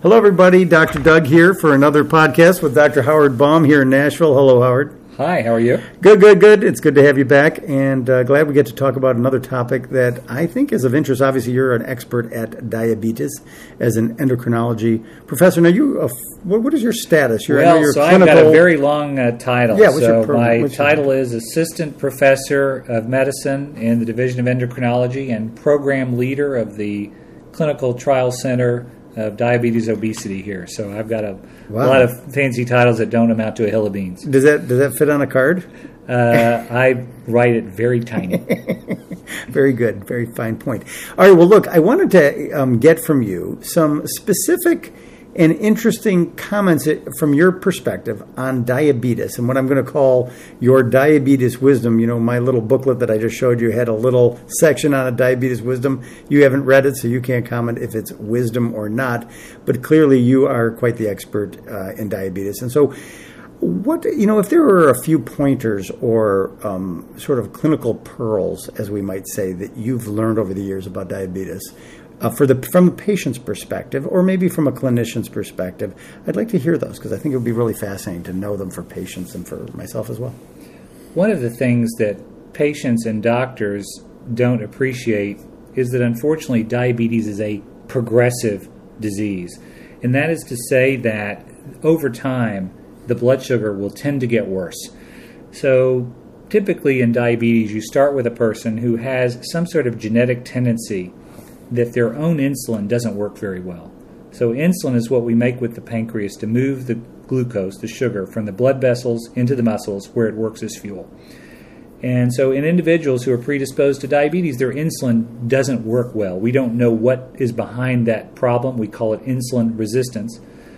Hello, everybody. Dr. Doug here for another podcast with Dr. Howard Baum here in Nashville. Hello, Howard. Hi, how are you? Good. It's good to have you back, and glad we get to talk about another topic that I think is of interest. Obviously, you're an expert at diabetes as an endocrinology professor. Now, what is your status? I've got a very long title. Yeah, my title is Assistant Professor of Medicine in the Division of Endocrinology and Program Leader of the Clinical Trial Center of Diabetes Obesity here. So I've got a lot of fancy titles that don't amount to a hill of beans. Does that fit on a card? I write it very tiny. Very good. Very fine point. All right. Well, look, I wanted to get from you some specific and interesting comments from your perspective on diabetes and what I'm going to call your diabetes wisdom. You know, my little booklet that I just showed you had a little section on a diabetes wisdom. You haven't read it, so you can't comment if it's wisdom or not. But clearly you are quite the expert in diabetes. And so if there were a few pointers or sort of clinical pearls, as we might say, that you've learned over the years about diabetes, from a patient's perspective, or maybe from a clinician's perspective, I'd like to hear those because I think it would be really fascinating to know them for patients and for myself as well. One of the things that patients and doctors don't appreciate is that unfortunately diabetes is a progressive disease. And that is to say that over time, the blood sugar will tend to get worse. So typically in diabetes, you start with a person who has some sort of genetic tendency that their own insulin doesn't work very well. So insulin is what we make with the pancreas to move the glucose, the sugar, from the blood vessels into the muscles where it works as fuel. And so in individuals who are predisposed to diabetes, their insulin doesn't work well. We don't know what is behind that problem. We call it insulin resistance.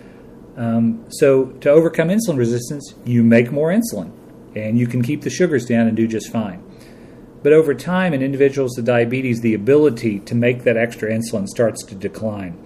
So to overcome insulin resistance, you make more insulin, and you can keep the sugars down and do just fine. But over time, in individuals with diabetes, the ability to make that extra insulin starts to decline.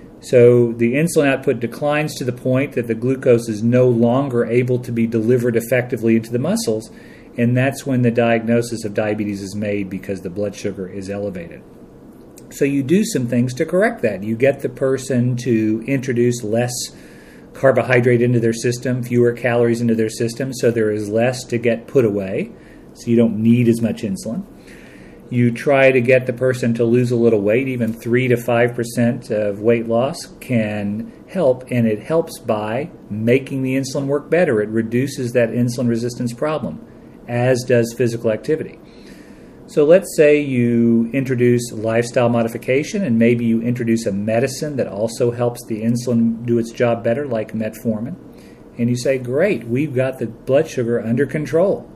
So the insulin output declines to the point that the glucose is no longer able to be delivered effectively into the muscles, and that's when the diagnosis of diabetes is made because the blood sugar is elevated. So you do some things to correct that. You get the person to introduce less carbohydrate into their system, fewer calories into their system, so there is less to get put away. So you don't need as much insulin. You try to get the person to lose a little weight. Even 3 to 5% of weight loss can help, and it helps by making the insulin work better. It reduces that insulin resistance problem, as does physical activity. So let's say you introduce lifestyle modification, and maybe you introduce a medicine that also helps the insulin do its job better, like metformin. And you say, great, we've got the blood sugar under control.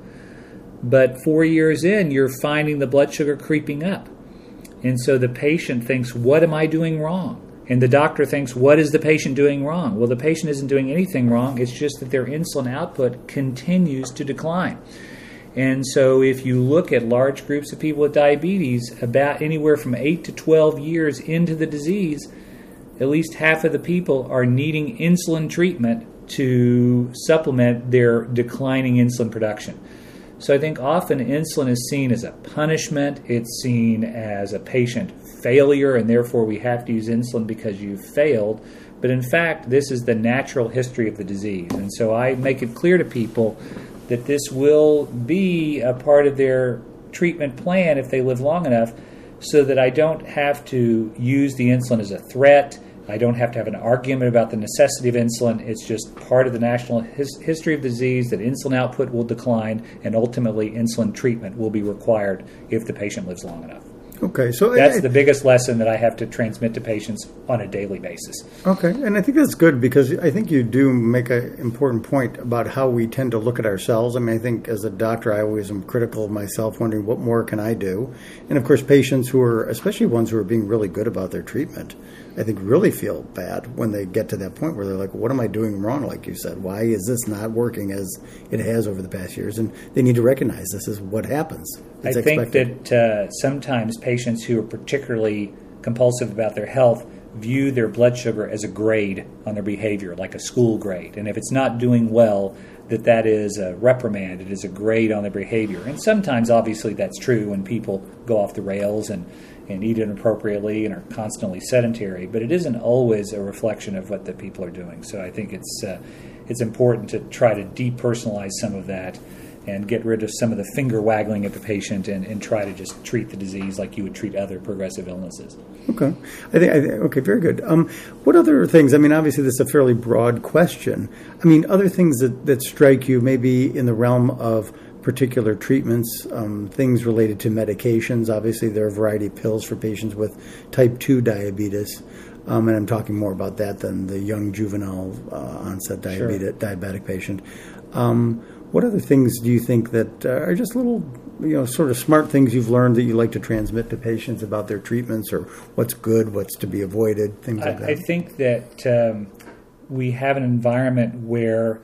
But 4 years in, you're finding the blood sugar creeping up. And so the patient thinks, what am I doing wrong? And the doctor thinks, what is the patient doing wrong? Well, the patient isn't doing anything wrong. It's just that their insulin output continues to decline. And so if you look at large groups of people with diabetes, about anywhere from 8 to 12 years into the disease, at least half of the people are needing insulin treatment to supplement their declining insulin production. So I think often insulin is seen as a punishment. It's seen as a patient failure, and therefore we have to use insulin because you've failed. But in fact, this is the natural history of the disease. And so I make it clear to people that this will be a part of their treatment plan if they live long enough, so that I don't have to use the insulin as a threat. I don't have to have an argument about the necessity of insulin. It's just part of the national history of disease that insulin output will decline, and ultimately insulin treatment will be required if the patient lives long enough. Okay, so that's the biggest lesson that I have to transmit to patients on a daily basis. Okay, and I think that's good because I think you do make an important point about how we tend to look at ourselves. I mean, I think as a doctor, I always am critical of myself, wondering what more can I do? And of course, patients who are, especially ones who are being really good about their treatment, I think really feel bad when they get to that point where they're like, what am I doing wrong, like you said? Why is this not working as it has over the past years? And they need to recognize this is what happens. It's expected. Think that sometimes patients who are particularly compulsive about their health view their blood sugar as a grade on their behavior, like a school grade. And if it's not doing well, that is a reprimand. It is a grade on their behavior. And sometimes, obviously, that's true when people go off the rails and and eat inappropriately and are constantly sedentary, but it isn't always a reflection of what the people are doing. So I think it's important to try to depersonalize some of that and get rid of some of the finger waggling at the patient and try to just treat the disease like you would treat other progressive illnesses. Okay. Okay, very good. What other things, I mean, obviously this is a fairly broad question. I mean, other things that strike you maybe in the realm of particular treatments, things related to medications. Obviously there are a variety of pills for patients with type 2 diabetes. And I'm talking more about that than the young juvenile onset diabetic patient. What other things do you think that are just little, sort of smart things you've learned that you like to transmit to patients about their treatments, or what's good, what's to be avoided, things like that? I think that we have an environment where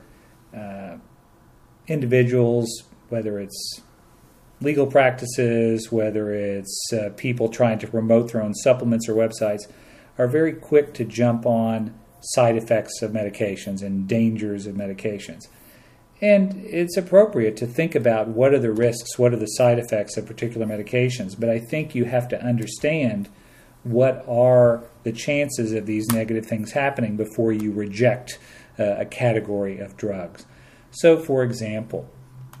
individuals, whether it's legal practices, whether it's people trying to promote their own supplements or websites, are very quick to jump on side effects of medications and dangers of medications. And it's appropriate to think about what are the risks, what are the side effects of particular medications. But I think you have to understand what are the chances of these negative things happening before you reject a category of drugs. So, for example,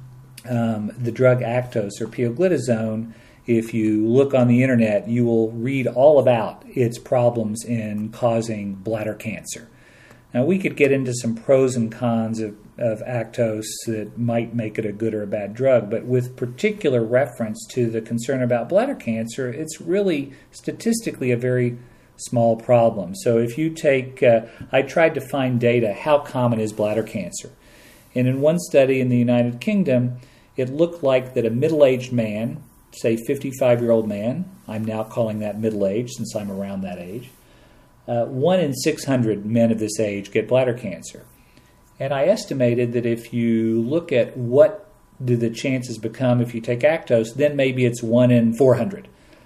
the drug Actos or pioglitazone, if you look on the internet, you will read all about its problems in causing bladder cancer. Now, we could get into some pros and cons of Actos that might make it a good or a bad drug, but with particular reference to the concern about bladder cancer, it's really statistically a very small problem. So if you take, I tried to find data, how common is bladder cancer? And in one study in the United Kingdom, it looked like that a middle-aged man, say 55-year-old man, I'm now calling that middle-aged since I'm around that age, 1 in 600 men of this age get bladder cancer. And I estimated that if you look at what do the chances become if you take Actos, then maybe it's 1 in 400.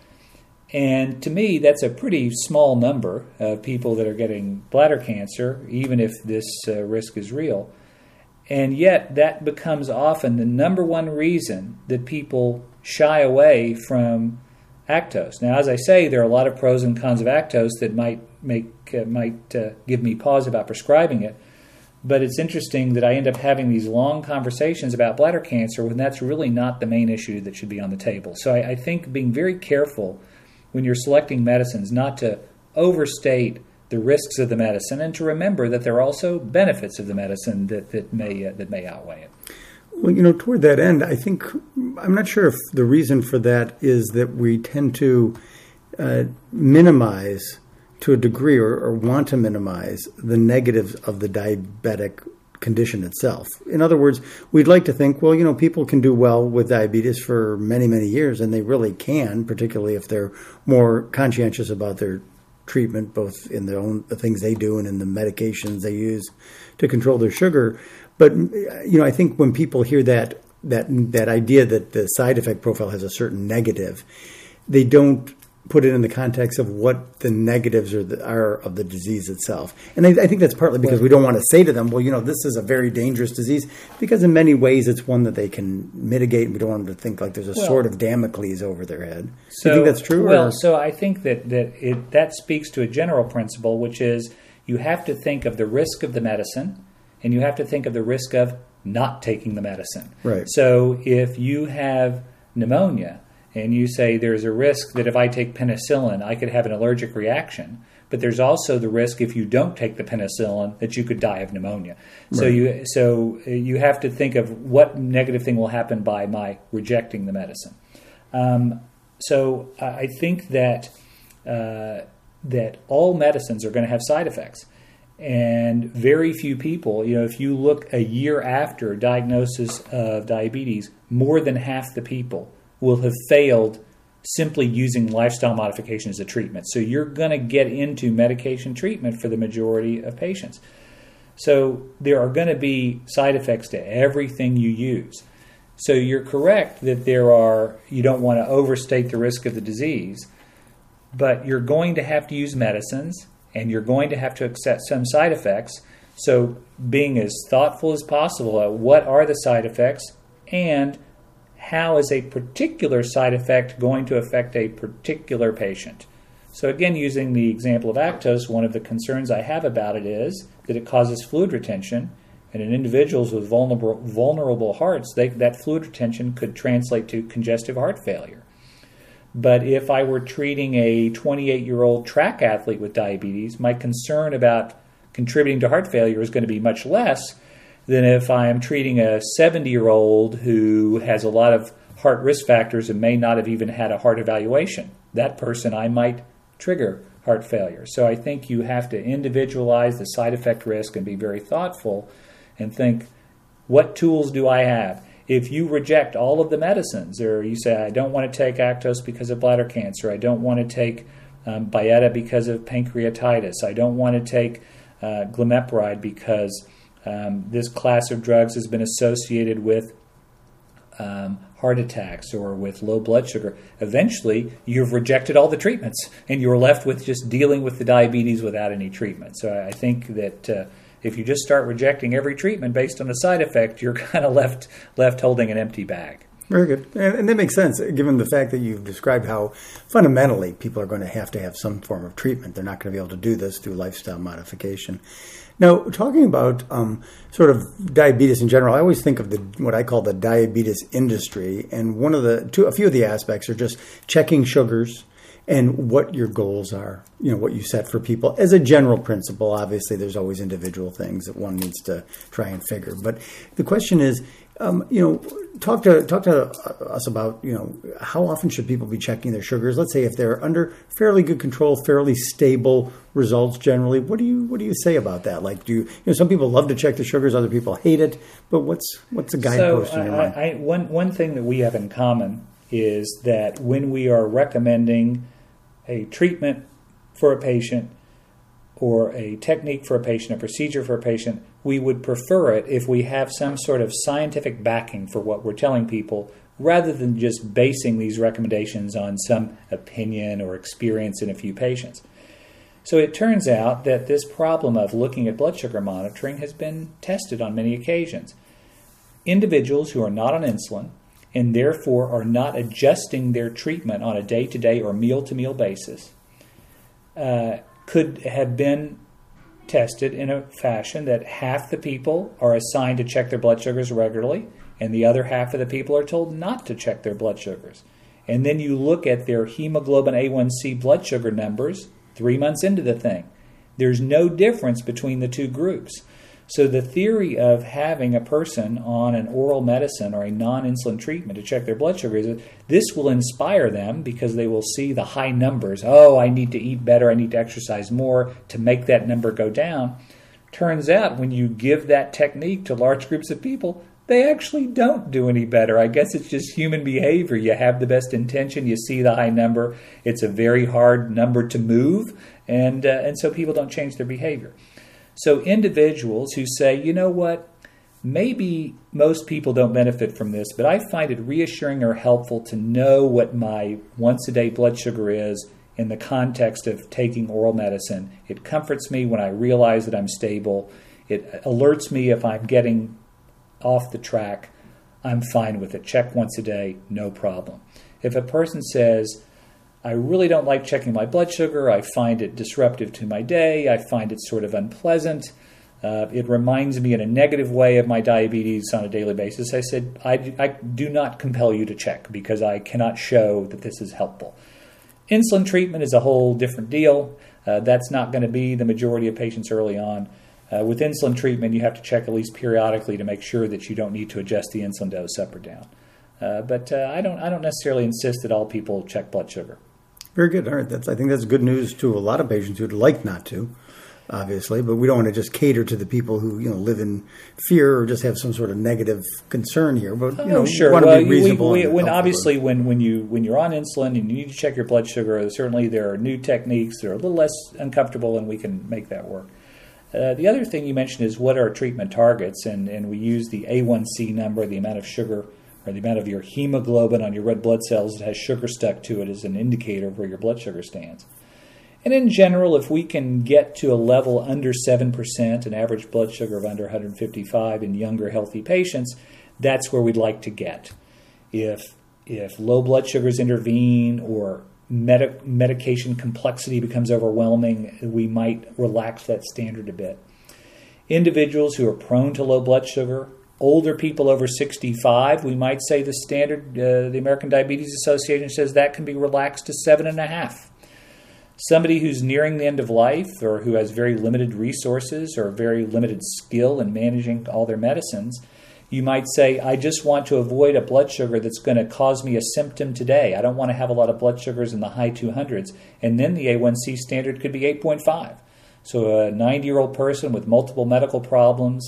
And to me, that's a pretty small number of people that are getting bladder cancer, even if this risk is real. And yet that becomes often the number one reason that people shy away from Actos. Now, as I say, there are a lot of pros and cons of Actos that might give me pause about prescribing it. But it's interesting that I end up having these long conversations about bladder cancer when that's really not the main issue that should be on the table. So I think being very careful when you're selecting medicines not to overstate the risks of the medicine and to remember that there are also benefits of the medicine that may outweigh it. Well, toward that end, I think, I'm not sure if the reason for that is that we tend to minimize to a degree or want to minimize the negatives of the diabetic condition itself. In other words, we'd like to think, well, people can do well with diabetes for many, many years, and they really can, particularly if they're more conscientious about their treatment, both in the things they do and in the medications they use to control their sugar. But, I think when people hear that idea that the side effect profile has a certain negative, they don't put it in the context of what the negatives are of the disease itself. And I think that's partly because we don't want to say to them, well, this is a very dangerous disease, because in many ways it's one that they can mitigate, and we don't want them to think like there's a sword of Damocles over their head. Do you think that's true? Well, so I think that speaks to a general principle, which is you have to think of the risk of the medicine, and you have to think of the risk of not taking the medicine. Right. So if you have pneumonia, and you say there's a risk that if I take penicillin, I could have an allergic reaction. But there's also the risk if you don't take the penicillin that you could die of pneumonia. Right. So you have to think of what negative thing will happen by my rejecting the medicine. So I think that all medicines are going to have side effects. And very few people, if you look a year after diagnosis of diabetes, more than half the people will have failed simply using lifestyle modification as a treatment. So you're going to get into medication treatment for the majority of patients. So there are going to be side effects to everything you use. So you're correct that you don't want to overstate the risk of the disease, but you're going to have to use medicines and you're going to have to accept some side effects. So being as thoughtful as possible at what are the side effects and how is a particular side effect going to affect a particular patient. So again, using the example of Actos, one of the concerns I have about it is that it causes fluid retention, and in individuals with vulnerable hearts, that fluid retention could translate to congestive heart failure. But if I were treating a 28-year-old track athlete with diabetes, my concern about contributing to heart failure is going to be much less than if I am treating a 70-year-old who has a lot of heart risk factors and may not have even had a heart evaluation. That person I might trigger heart failure. So I think you have to individualize the side effect risk and be very thoughtful and think, what tools do I have? If you reject all of the medicines, or you say, I don't want to take Actos because of bladder cancer, I don't want to take Byetta because of pancreatitis, I don't want to take glimepiride because this class of drugs has been associated with heart attacks or with low blood sugar, eventually you've rejected all the treatments and you're left with just dealing with the diabetes without any treatment. So I think that if you just start rejecting every treatment based on a side effect, you're kind of left holding an empty bag. Very good. And that makes sense, given the fact that you've described how fundamentally people are going to have some form of treatment. They're not going to be able to do this through lifestyle modification. Now, talking about sort of diabetes in general, I always think of what I call the diabetes industry, and a few of the aspects are just checking sugars and what your goals are, what you set for people as a general principle. Obviously, there's always individual things that one needs to try and figure. But the question is, talk to us about, how often should people be checking their sugars? Let's say if they're under fairly good control, fairly stable results generally. What do you say about that? Like, some people love to check the sugars, other people hate it. But what's the guidepost in your mind? One thing that we have in common is that when we are recommending a treatment for a patient or a technique for a patient, a procedure for a patient, we would prefer it if we have some sort of scientific backing for what we're telling people, rather than just basing these recommendations on some opinion or experience in a few patients. So it turns out that this problem of looking at blood sugar monitoring has been tested on many occasions. Individuals who are not on insulin and therefore are not adjusting their treatment on a day-to-day or meal-to-meal basis could have been tested in a fashion that half the people are assigned to check their blood sugars regularly and the other half of the people are told not to check their blood sugars. And then you look at their hemoglobin A1C blood sugar numbers 3 months into the thing. There's no difference between the two groups. So the theory of having a person on an oral medicine or a non-insulin treatment to check their blood sugar is that this will inspire them because they will see the high numbers. Oh, I need to eat better, I need to exercise more to make that number go down. Turns out when you give that technique to large groups of people, they actually don't do any better. I guess it's just human behavior. You have the best intention, you see the high number. It's a very hard number to move, and so people don't change their behavior. So individuals who say, you know what, maybe most people don't benefit from this, but I find it reassuring or helpful to know what my once-a-day blood sugar is in the context of taking oral medicine. It comforts me when I realize that I'm stable. It alerts me if I'm getting off the track. I'm fine with it. Check once a day, no problem. If a person says, I really don't like checking my blood sugar. I find it disruptive to my day. I find it sort of unpleasant. It reminds me in a negative way of my diabetes on a daily basis. I said, I do not compel you to check because I cannot show that this is helpful. Insulin treatment is a whole different deal. That's not going to be the majority of patients early on. With insulin treatment, you have to check at least periodically to make sure that you don't need to adjust the insulin dose up or down. But I don't necessarily insist that all people check blood sugar. Very good. All right. I think that's good news to a lot of patients who'd like not to, obviously, but we don't want to just cater to the people who live in fear or just have some sort of negative concern here. But sure. Want to be reasonable. When you're on insulin and you need to check your blood sugar, certainly there are new techniques that are a little less uncomfortable, and we can make that work. The other thing you mentioned is what are treatment targets, and we use the A1C number, the amount of sugar or the amount of your hemoglobin on your red blood cells that has sugar stuck to it as an indicator of where your blood sugar stands. And in general, if we can get to a level under 7%, an average blood sugar of under 155 in younger healthy patients, that's where we'd like to get. If low blood sugars intervene or medication complexity becomes overwhelming, we might relax that standard a bit. Individuals who are prone to low blood sugar, older people over 65, we might say the standard, the American Diabetes Association says that can be relaxed to 7.5. Somebody who's nearing the end of life or who has very limited resources or very limited skill in managing all their medicines, you might say, I just want to avoid a blood sugar that's going to cause me a symptom today. I don't want to have a lot of blood sugars in the high 200s. And then the A1C standard could be 8.5. So a 90-year-old person with multiple medical problems,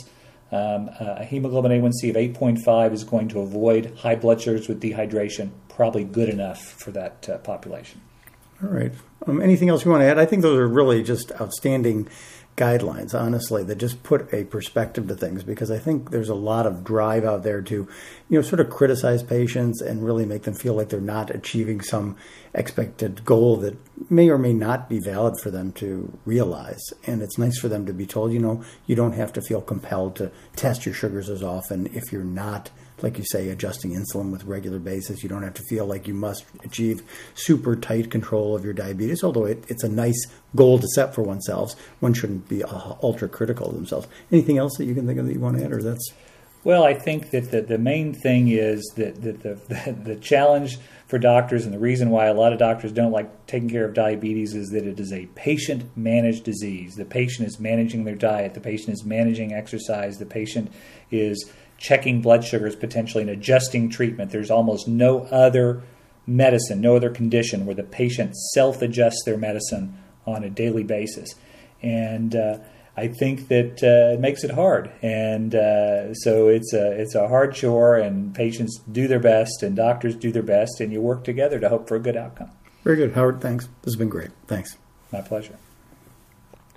a hemoglobin A1C of 8.5 is going to avoid high blood sugars with dehydration, probably good enough for that population. All right. Anything else you want to add? I think those are really just outstanding guidelines, honestly, that just put a perspective to things, because I think there's a lot of drive out there to, sort of criticize patients and really make them feel like they're not achieving some expected goal that may or may not be valid for them to realize. And it's nice for them to be told, you don't have to feel compelled to test your sugars as often if you're not, like you say, adjusting insulin with regular basis. You don't have to feel like you must achieve super tight control of your diabetes, although it's a nice goal to set for oneself. One shouldn't be ultra critical of themselves. Anything else that you can think of that you want to add, or that's... Well, I think that the main thing is that the challenge for doctors, and the reason why a lot of doctors don't like taking care of diabetes, is that it is a patient-managed disease. The patient is managing their diet. The patient is managing exercise. The patient is checking blood sugars potentially and adjusting treatment. There's almost no other medicine, no other condition where the patient self-adjusts their medicine on a daily basis. And I think that it makes it hard. And so it's a hard chore, and patients do their best and doctors do their best, and you work together to hope for a good outcome. Very good, Howard. Thanks. This has been great. Thanks. My pleasure.